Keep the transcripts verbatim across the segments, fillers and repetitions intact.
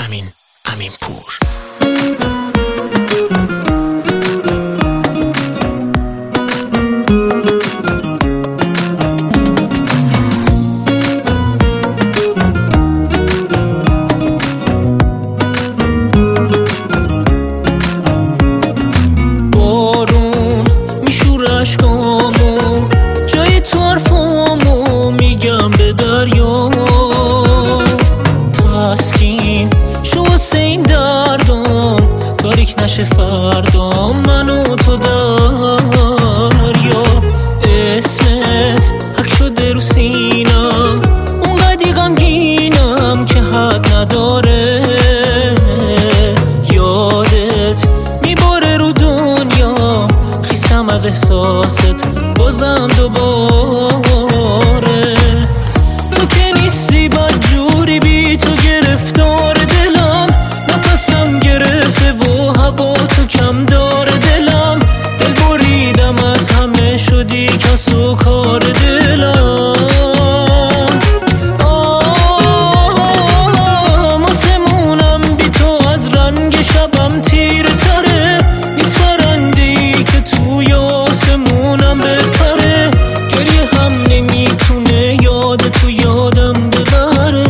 امین امین پور. بارون میشور اشکامو، جای تو حرفامو میگم به دریا. تسکین شو واسه این دردام، تاریک نشه فردام من و تو دریا. اسمت حک شده رو سینم، اونقدی غمگینم که حد نداره. یادت میباره رو دنیا، خیسم از احساست بازم دوباره. تو که نیستی بد جوری، بی تو گرفتار دلم، نفسم گرفته و هوا تو کم داره دلم. دل بریدم از همه شدی کس و کار دلم. آسمونم بی تو از رنگ شبم تیره تره، نیست پرنده‌ای که توی آسمونم بپره. گریه هم نمیتونه یاد تو یادم ببره.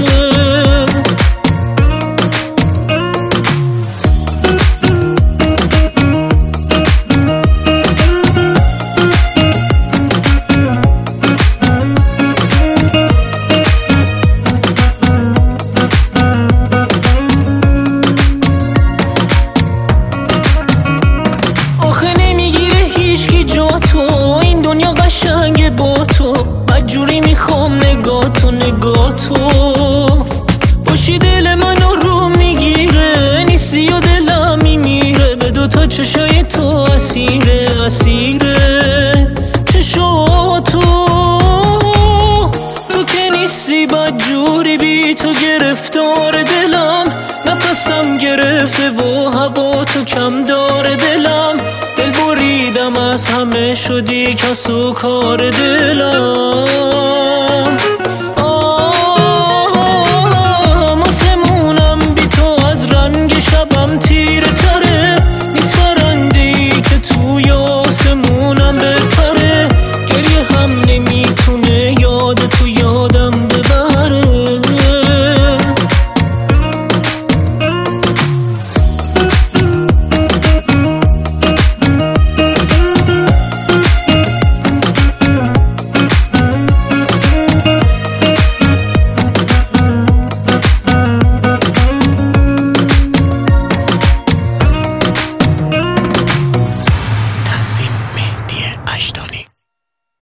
آخه نمیگیره هیچکی جا تو، این دنیا قشنگه با تو. بدجوری میخوام نگاه تو نگاه تو باشی، دل منو رو میگیره. نیستی و دلم میمیره، به دوتا چشای تو اسیره اسیره چشاتو. تو که نیستی بدجوری، بی تو گرفتار دلم، نفسم گرفته و هوا تو کم داره دلم. دل بریدم از همه شدی کس و کار دلم.